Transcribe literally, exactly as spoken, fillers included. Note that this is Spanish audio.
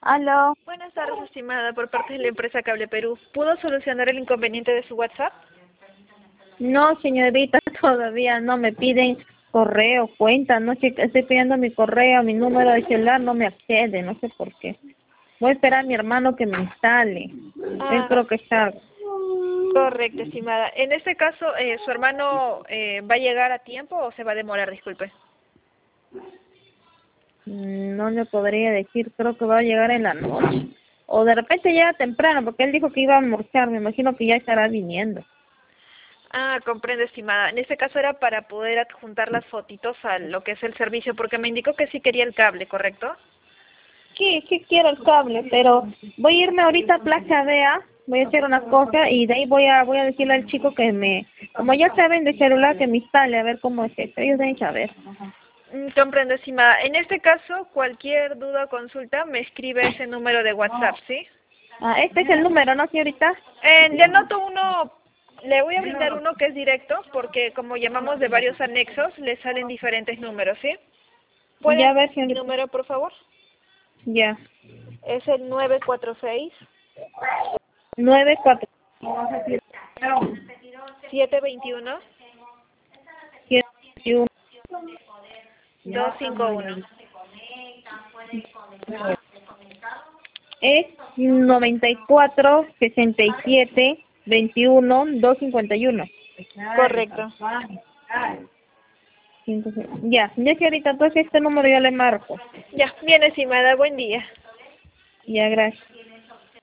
Aló. Buenas tardes, estimada, por parte de la empresa Cable Perú. ¿Pudo solucionar el inconveniente de su WhatsApp? No, señorita, todavía no me piden correo, cuenta, no sé, estoy pidiendo mi correo, mi número de celular, no me accede, no sé por qué. Voy a esperar a mi hermano que me instale. Él Ah, creo que está. correcto, estimada. En este caso, eh, ¿su hermano eh, va a llegar a tiempo o se va a demorar? Disculpe. mm, No le podría decir, creo que va a llegar en la noche. O de repente llega temprano, porque él dijo que iba a almorzar, me imagino que ya estará viniendo. Ah, comprendo, estimada. En este caso era para poder adjuntar las fotitos a lo que es el servicio, porque me indicó que sí quería el cable, ¿correcto? Sí, sí quiero el cable, pero voy a irme ahorita a Plaza Vea, voy a hacer una cosa y de ahí voy a voy a decirle al chico que me, como ya saben de celular, que me instale a ver cómo es esto. Ellos deben saber. Mm, comprendo, estimada. En este caso, cualquier duda o consulta me escribe ese número de WhatsApp, ¿sí? Ah, este es el número, ¿no, señorita? Eh, le anoto uno, le voy a brindar uno que es directo, porque como llamamos de varios anexos, le salen diferentes números, ¿sí? ¿Puede Ya a anotar ver, mi señorita. número, por favor? Ya. Es el nueve cuatro seis, Nueve cuatro siete dos uno, siete uno. dos cinco uno. Es noventa y cuatro sesenta y siete veintiuno dos cincuenta y uno. Correcto. Ya, ya señorita, entonces este número yo le marco. Ya, bien, estimada, buen día. Ya, gracias.